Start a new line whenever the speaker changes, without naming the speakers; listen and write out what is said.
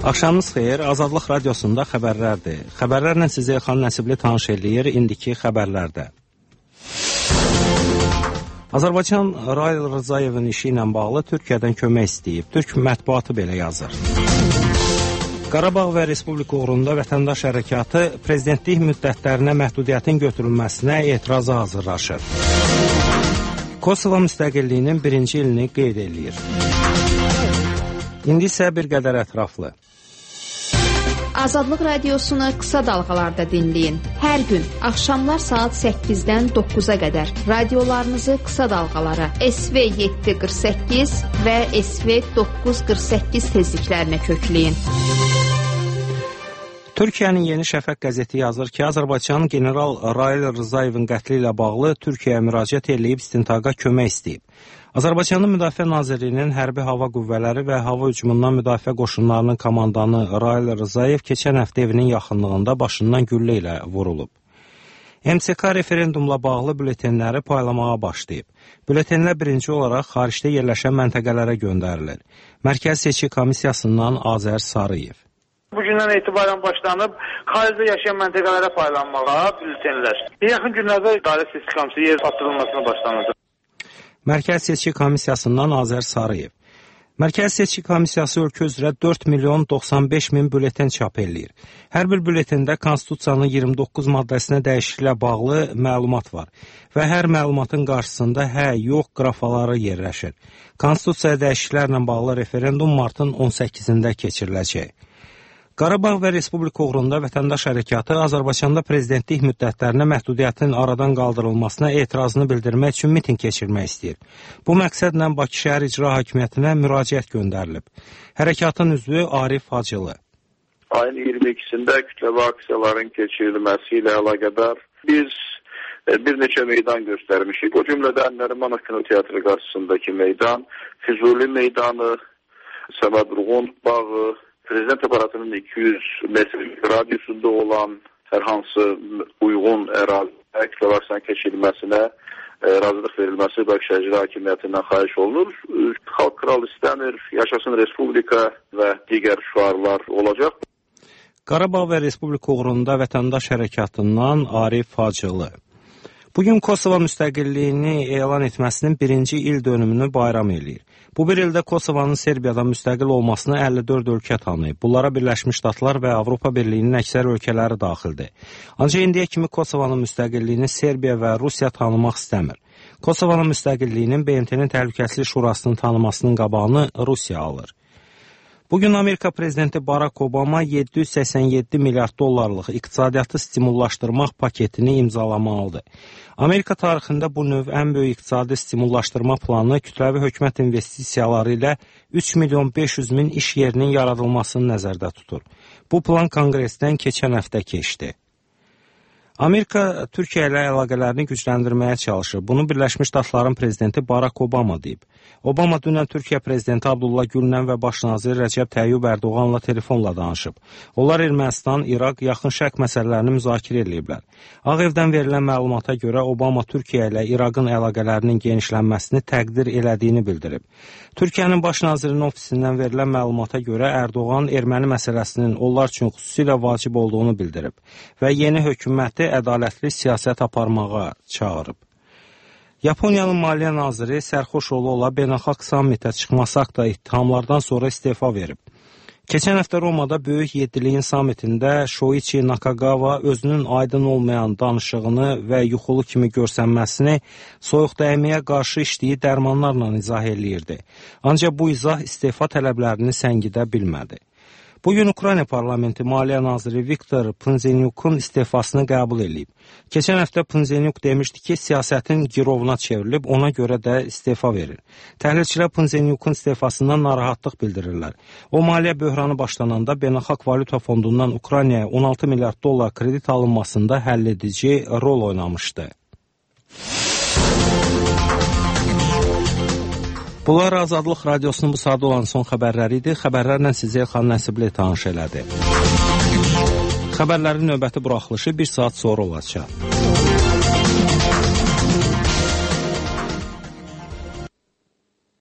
Axşamınız xeyir, Azadlıq Radiosunda xəbərlərdir. Xəbərlərlə sizə Elxan Nəsibli tanış eləyir indiki xəbərlərdə. Azərbaycan Rail Rızayevin işi ilə bağlı Türkiyədən kömək istəyib. Türk mətbuatı belə yazır. Qarabağ və Respublika uğrunda vətəndaş hərəkatı prezidentlik müddətlərinə məhdudiyyətin götürülməsinə etirazı hazırlaşır. Kosovo müstəqilliyinin 1-ci ilini qeyd eləyir. İndi isə bir qədər ətraflı.
Azadlıq Radiosunu qısa dalğalarda dinləyin. Hər gün axşamlar saat 8-dən 9-a qədər radiolarınızı qısa dalğalara SV 748 və SV 948 tezliklərinə kökləyin.
Türkiyənin Yeni Şəfəq qəzeti yazır ki, Azərbaycan General Rail Rızayevin qətli ilə bağlı Türkiyəyə müraciət edib istintaqa kömək istəyib. Azərbaycanın Müdafiə Nazirliyinin Hərbi Hava Qüvvələri və Hava Hücumundan Müdafiə Qoşunlarının komandanı Rail Rızayev keçən həftə evinin yaxınlığında başından güllə ilə vurulub. MSK referendumla bağlı bülletenləri paylamağa başlayıb. Bülletenlər birinci olaraq xaricdə yerləşən məntəqələrə göndərilir. Mərkəz Seçki Komissiyasından Azər Sarıyev.
Bugündən etibarən başlanıb xaricdə yaşayan məntəqələrə paylanmağa bültenlər. Yaxın günlərdə İdarə Seçki Komissiyası yer çatdırılmasına başlanacaq.
Mərkəz Seçki Komissiyasından Azər Sarıyev. Mərkəz Seçki Komissiyası ölkə üzrə 4.095.000 bületen çap eləyir. Hər bir bülletində Konstitusiyanın 29 maddəsinə dəyişikliklə bağlı məlumat var və hər məlumatın qarşısında hə, yox qrafaları yerləşir. Konstitusiyaya dəyişikliklərlə bağlı referendum martın 18-də keçiriləcək. Qarabağ və Respublika uğrunda vətəndaş hərəkatı Azərbaycanda prezidentlik müddətlərinə məhdudiyyətin aradan qaldırılmasına etirazını bildirmək üçün miting keçirmək istəyir. Bu məqsədlə Bakı şəhər icra hakimiyyətinə müraciət göndərilib. Hərəkatın üzvü Arif Hacılı.
Ayın 22-sində kütləvi aksiyaların keçirilməsi ilə əlaqədar biz bir neçə meydan göstərmişik. O cümlədən Nərimanov kinoteatrı qarşısındakı meydan, Füzuli meydanı, Səməd Vurğun bağı, Prezident aparatının 200 metr radiusunda olan hər hansı uyğun ərazidə kütləvi keçirilməsinə razılıq verilməsi Bakı şəhər icra hakimiyyətindən xahiş olunur. Xalq kral istəmir, yaşasın Respublika və digər şüarlar olacaq.
Qarabağ və Respublika uğrunda vətəndaş hərəkatından Arif Hacılı. Bugün Kosovo müstəqilliyini elan etməsinin 1-ci il dönümünü bayram eləyir. Bu bir ildə Kosovanın Serbiyadan müstəqil olmasını 54 ölkə tanıyıb. Bunlara Birləşmiş Ştatlar və Avropa Birliyinin əksər ölkələri daxildir. Ancaq indiyə kimi Kosovanın müstəqilliyini Serbiya və Rusiya tanımaq istəmir. Kosovanın müstəqilliyinin BMT-nin Təhlükəsizlik Şurasının tanımasının qabağını Rusiya alır. Bugün Amerika Prezidenti Barack Obama 787 milyard dollarlıq iqtisadiyyatı stimullaşdırmaq paketini imzalamalıdır. Amerika tarixində bu növ ən böyük iqtisadi stimullaşdırma planı kütləvi hökumət investisiyaları ilə 3.500.000 iş yerinin yaradılmasını nəzərdə tutur. Bu plan Konqresdən keçən həftə keçdi. Amerika Türkiyə ilə əlaqələrini gücləndirməyə çalışır. Bunu Birləşmiş Ştatların prezidenti Barack Obama deyib. Obama dünən Türkiyə prezidenti Abdullah Güllə və baş nazir Rəcəb Təyyib Ərdoğanla telefonla danışıb. Onlar Ermənistan, İraq, Yaxın Şərq məsələlərini müzakirə ediblər. Ağ Evdən verilən məlumata görə Obama Türkiyə ilə İraqın əlaqələrinin genişlənməsini təqdir elədiyini bildirib. Türkiyənin baş nazirinin ofisindən verilən məlumata görə Ərdoğan erməni məsələsinin onlar üçün xüsusilə vacib olduğunu bildirib və yeni hökuməti ədalətli siyasət aparmağa çağırıb. Yaponiyanın Maliyyə naziri sərxoş ola beynəlxalq sammitə çıxması haqda ittihamlardan sonra istefa verib. Keçən həftə Romada Böyük Yediliyin sammitində Shoichi Nakagawa özünün aydın olmayan danışığını və yuxulu kimi görsənməsini soyuq dəyməyə qarşı içdiyi dərmanlarla izah eləyirdi. Ancaq bu izah istefa tələblərini səngidə bilmədi. Bugün Ukrayna parlamenti Maliyyə naziri Viktor Pınzenyukun istefasını qəbul edib. Keçən həftə Pınzenyuk demişdi ki, siyasətin girovuna çevrilib, ona görə də istefa verir. Təhlilçilər Pınzenyukun istefasından narahatlıq bildirirlər. O, maliyyə böhranı başlananda Beynəlxalq Valyuta Fondundan Ukraynaya 16 milyard dollar kredit alınmasında həlledici rol oynamışdı. Bunlar Azadlıq Radiosunun bu saatda olan son xəbərləri idi. Xəbərlərlə sizə Elxan Nəsibli tanış elədi. Xəbərlərin növbəti buraxılışı 1 saat sonra olacaq.